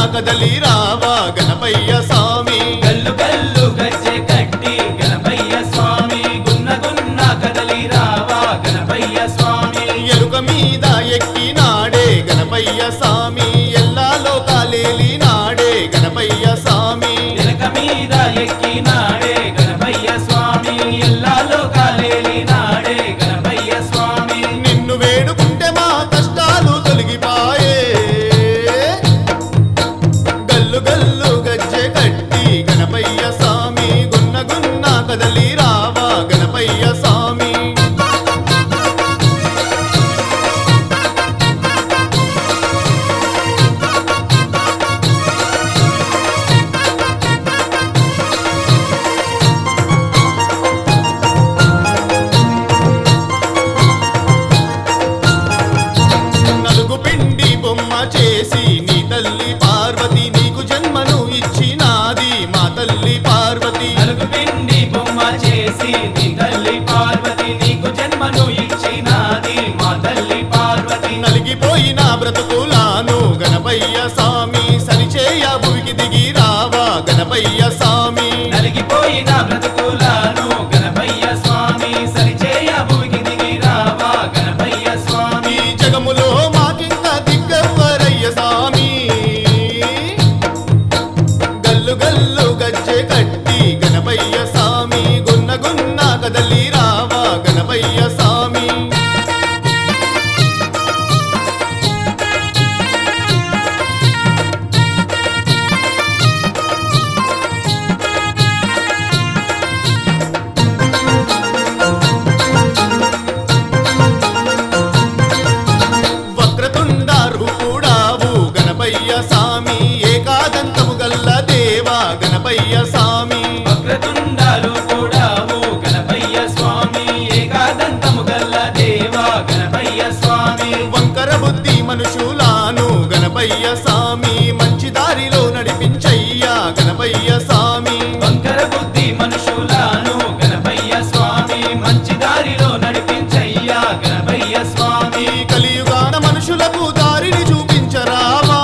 కదలి రావా గణపయ్య స్వామి గల్లు గల్లు గజ్జె కట్టి గణపయ్య స్వామి గున్న గున్న కదలి రావా గణపయ్య స్వామి ఎలుక మీద ఎక్కినాడే గణపయ్య స్వామి ఎల్లా లోకాలేలి నాడే గణపయ్య స్వామి ఎలక మీద ఎక్కినాడే గణపయ్య స్వామి ఎల్లా లోకాలేలి నాడే గణపయ్య స్వామి నిన్ను వేడుకుంటే మా కష్టాలు తొలగిపాయే గల్లు గల్లు గజ్జె కట్టి గణపయ్య స్వామి గున్న గున్న కదలి రావా గణపయ్య స్వామి నలుగు పిండి బొమ్మ చేసి నీ తల్లి పార్వతి నీకు జన్మను ఇచ్చినాది మా తల్లి పార్వతి నలుగు పిండి బొమ్మ చేసి నీ తల్లి పార్వతి నీకు జన్మను ఇచ్చినాది మా తల్లి పార్వతి నలిగిపోయిన బ్రతుకులాను గణపయ్య స్వామి సరిచేయ భూమికి దిగి రావా గణపయ్య స్వామి నలిగిపోయిన బ్రతుకులను గణపయ్య స్వామి సరిచేయ భూమికి దిగి రావా గణపయ్య స్వామి ఈ జగములో మాకింక దిగ్గెవ్వరయ్య స్వామి గల్లు గల్లు గజ్జె కట్టి గణపయ్య స్వామి గున్న గున్న కదలి రావా గణపయ్య స్వామి వక్రతుండ రూపుడావు గణపయ్య స్వామి ఏకాదంతము గల్ల దేవా గణపయ్య స్వామి వక్రతుండాలు కూడావు గణపయ్య స్వామి ఏకాదంతము గల్ల దేవా గణపయ్య స్వామి వంకర బుద్ధి మనుషులాను గణపయ్య స్వామి మంచి దారిలో నడిపించయ్యా గణపయ్య స్వామి వంకర బుద్ధి మనుషులను గణపయ్య స్వామి మంచి దారిలో నడిపించయ్యా గణపయ్య స్వామి ఈ కలియుగాన మనుషులకు దారిని చూపించరావా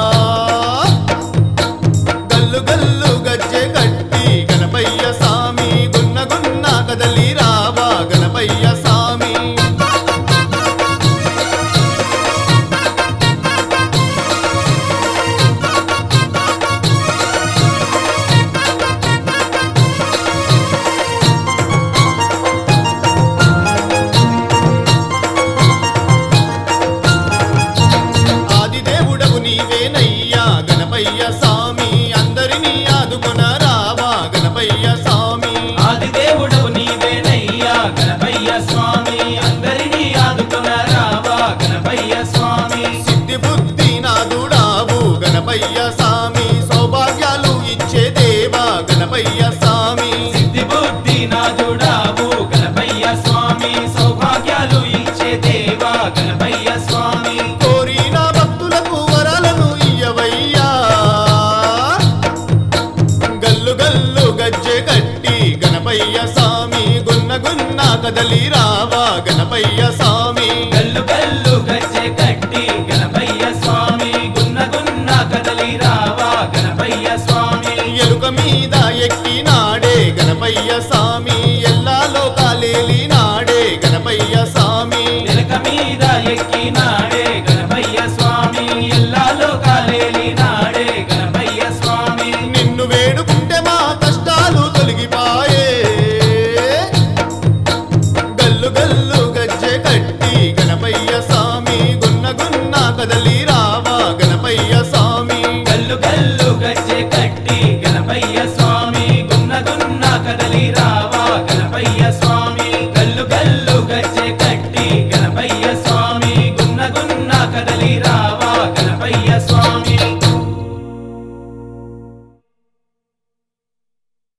గల్లు గల్లు గజ్జె కట్టి గణపయ్య స్వామి గున్న గున్న కదలి రావా గణపయ్య స్వామి ఆదిదేవుడవు నీవేనయ్యా గణపయ్య స్వామి అందరినీ ఆదుకొన రావా గణపయ్య స్వామి ఆదిదేవుడవు నీవేనయ్యా గణపయ్య స్వామి అందరినీ ఆదుకొన రావా గణపయ్య స్వామి సిద్ధి బుద్ధి నాదుడావు గణపయ్య స్వామి సౌభాగ్యాలు ఇచ్చే దేవా గణపయ్య స్వామి సిద్ధి బుద్ధి నాదుడావు గణపయ్య స్వామి సౌభాగ్యాలు ఇచ్చే దేవా గణపయ్య స్వామి కోరిన భక్తులకు వరాలను ఇయ్యవయ్యా గల్లు గల్లు గజ్జె కట్టి గణపయ్య స్వామి గున్న గున్న కదలి రావా గణపయ్య స్వామి గల్లు గల్లు గజ్జె కట్టి గణపయ్య స్వామి గున్న గున్న కదలి రావా గణపయ్య స్వామి ఎలుక మీద ఎక్కినాడే గణపయ్య స్వామి ఎల్లా లోకాలేలి నాడే గణపయ్య స్వామి ఎలక మీద ఎక్కిన